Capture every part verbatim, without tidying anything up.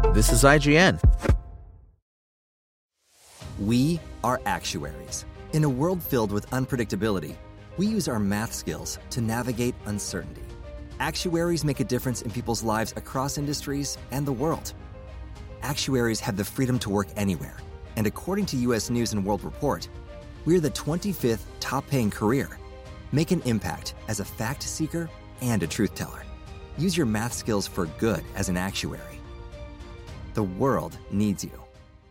This is I G N. We are actuaries. In a world filled with unpredictability, we use our math skills to navigate uncertainty. Actuaries make a difference in people's lives across industries and the world. Actuaries have the freedom to work anywhere, and according to U S News and World Report, we're the twenty-fifth top-paying career. Make an impact as a fact seeker and a truth teller. Use your math skills for good as an actuary. The world needs you.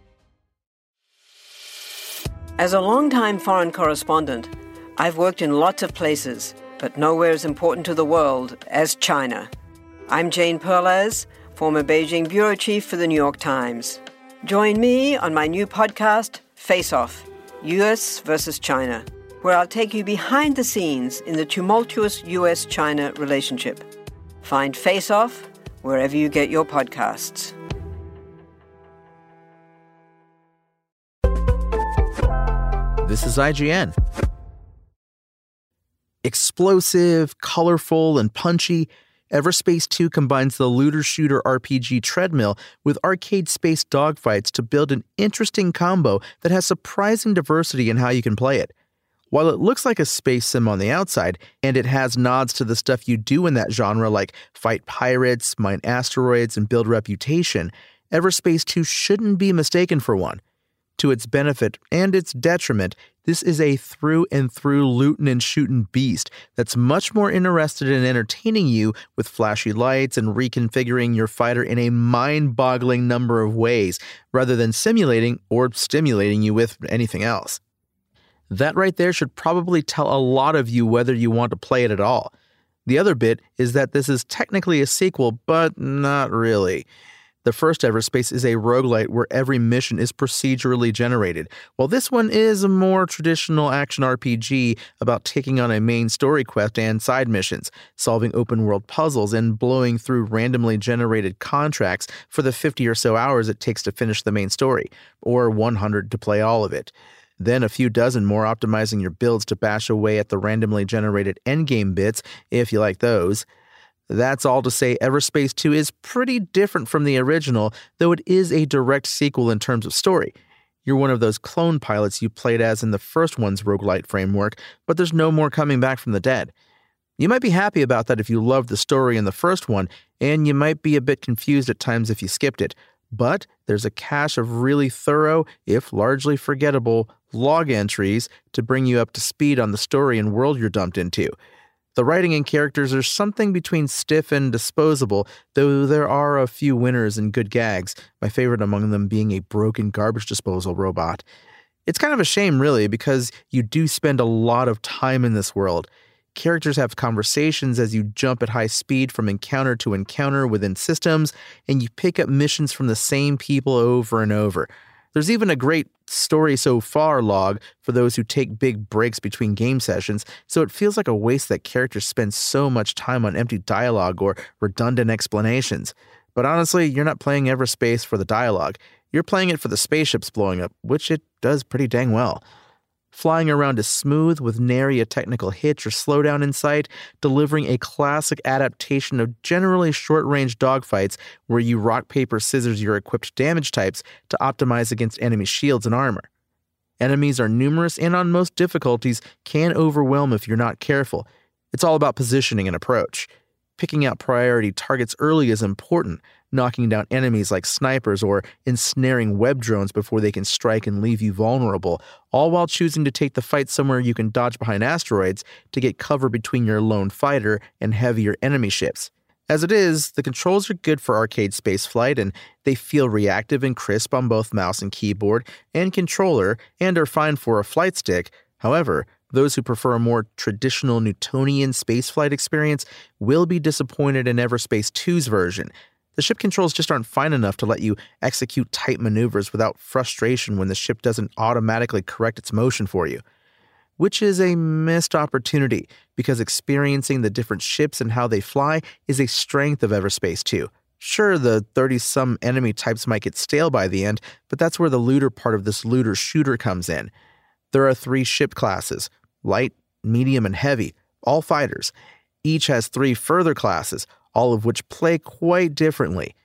As a longtime foreign correspondent, I've worked in lots of places, but nowhere as important to the world as China. I'm Jane Perlez, former Beijing bureau chief for the New York Times. Join me on my new podcast, Face Off, U S versus China, where I'll take you behind the scenes in the tumultuous U S China relationship. Find Face Off wherever you get your podcasts. This is I G N. Explosive, colorful, and punchy, Everspace two combines the looter-shooter R P G treadmill with arcade space dogfights to build an interesting combo that has surprising diversity in how you can play it. While it looks like a space sim on the outside, and it has nods to the stuff you do in that genre like fight pirates, mine asteroids, and build reputation, Everspace two shouldn't be mistaken for one. To its benefit and its detriment, this is a through-and-through lootin' and shootin' beast that's much more interested in entertaining you with flashy lights and reconfiguring your fighter in a mind-boggling number of ways, rather than simulating or stimulating you with anything else. That right there should probably tell a lot of you whether you want to play it at all. The other bit is that this is technically a sequel, but not really. The first Everspace is a roguelite where every mission is procedurally generated, while this one is a more traditional action R P G about taking on a main story quest and side missions, solving open-world puzzles, and blowing through randomly generated contracts for the fifty or so hours it takes to finish the main story, or one hundred to play all of it. Then a few dozen more optimizing your builds to bash away at the randomly generated endgame bits, if you like those. That's all to say Everspace two is pretty different from the original, though it is a direct sequel in terms of story. You're one of those clone pilots you played as in the first one's roguelite framework, but there's no more coming back from the dead. You might be happy about that if you loved the story in the first one, and you might be a bit confused at times if you skipped it. But there's a cache of really thorough, if largely forgettable, log entries to bring you up to speed on the story and world you're dumped into. The writing and characters are something between stiff and disposable, though there are a few winners and good gags, my favorite among them being a broken garbage disposal robot. It's kind of a shame, really, because you do spend a lot of time in this world. Characters have conversations as you jump at high speed from encounter to encounter within systems, and you pick up missions from the same people over and over. There's even a great story so far log for those who take big breaks between game sessions, so it feels like a waste that characters spend so much time on empty dialogue or redundant explanations. But honestly, you're not playing Everspace for the dialogue. You're playing it for the spaceships blowing up, which it does pretty dang well. Flying around is smooth with nary a technical hitch or slowdown in sight, delivering a classic adaptation of generally short-range dogfights where you rock, paper, scissors your equipped damage types to optimize against enemy shields and armor. Enemies are numerous and on most difficulties can overwhelm if you're not careful. It's all about positioning and approach. Picking out priority targets early is important, knocking down enemies like snipers or ensnaring web drones before they can strike and leave you vulnerable, all while choosing to take the fight somewhere you can dodge behind asteroids to get cover between your lone fighter and heavier enemy ships. As it is, the controls are good for arcade spaceflight, and they feel reactive and crisp on both mouse and keyboard and controller, and are fine for a flight stick. However, those who prefer a more traditional Newtonian spaceflight experience will be disappointed in Everspace two's version. The ship controls just aren't fine enough to let you execute tight maneuvers without frustration when the ship doesn't automatically correct its motion for you. Which is a missed opportunity, because experiencing the different ships and how they fly is a strength of Everspace two. Sure, the thirty-some enemy types might get stale by the end, but that's where the looter part of this looter-shooter comes in. There are three ship classes, light, medium, and heavy, all fighters. Each has three further classes, all of which play quite differently.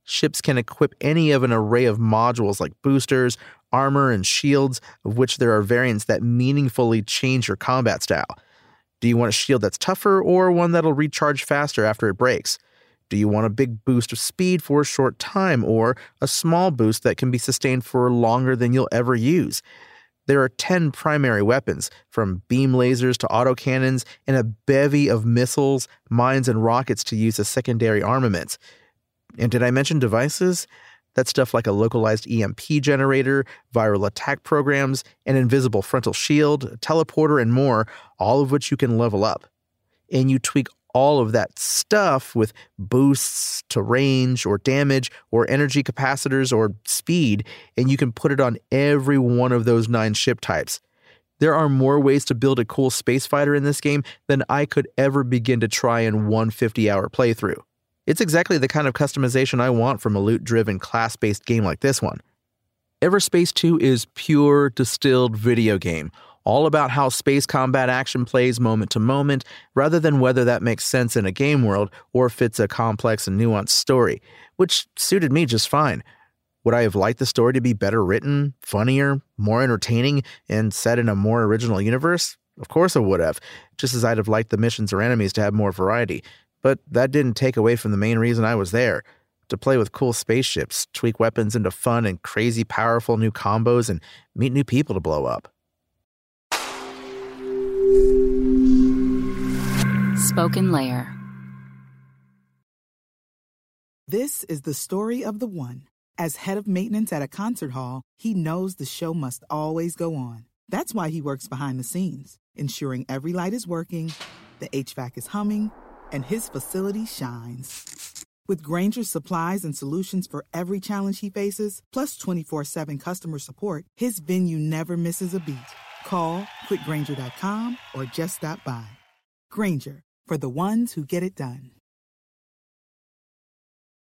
Ships can equip any of an array of modules like boosters, armor, and shields, of which there are variants that meaningfully change your combat style. Do you want a shield that's tougher or one that'll recharge faster after it breaks? Do you want a big boost of speed for a short time or a small boost that can be sustained for longer than you'll ever use? There are ten primary weapons, from beam lasers to autocannons, and a bevy of missiles, mines, and rockets to use as secondary armaments. And did I mention devices? That's stuff like a localized E M P generator, viral attack programs, an invisible frontal shield, a teleporter, and more, all of which you can level up. And you tweak all of that stuff with boosts to range or damage or energy capacitors or speed, and you can put it on every one of those nine ship types. There are more ways to build a cool space fighter in this game than I could ever begin to try in one fifty-hour playthrough. It's exactly the kind of customization I want from a loot-driven, class-based game like this one. Everspace two is pure, distilled video game, all about how space combat action plays moment to moment, rather than whether that makes sense in a game world or fits a complex and nuanced story, which suited me just fine. Would I have liked the story to be better written, funnier, more entertaining, and set in a more original universe? Of course I would have, just as I'd have liked the missions or enemies to have more variety. But that didn't take away from the main reason I was there, to play with cool spaceships, tweak weapons into fun and crazy powerful new combos, and meet new people to blow up. Spoken Layer. This is the story of the one. As head of maintenance at a concert hall, he knows the show must always go on. That's why he works behind the scenes, ensuring every light is working, the H V A C is humming, and his facility shines. With Grainger's supplies and solutions for every challenge he faces, plus twenty-four seven customer support, his venue never misses a beat. Call quick grainger dot com or just stop by. Grainger, for the ones who get it done.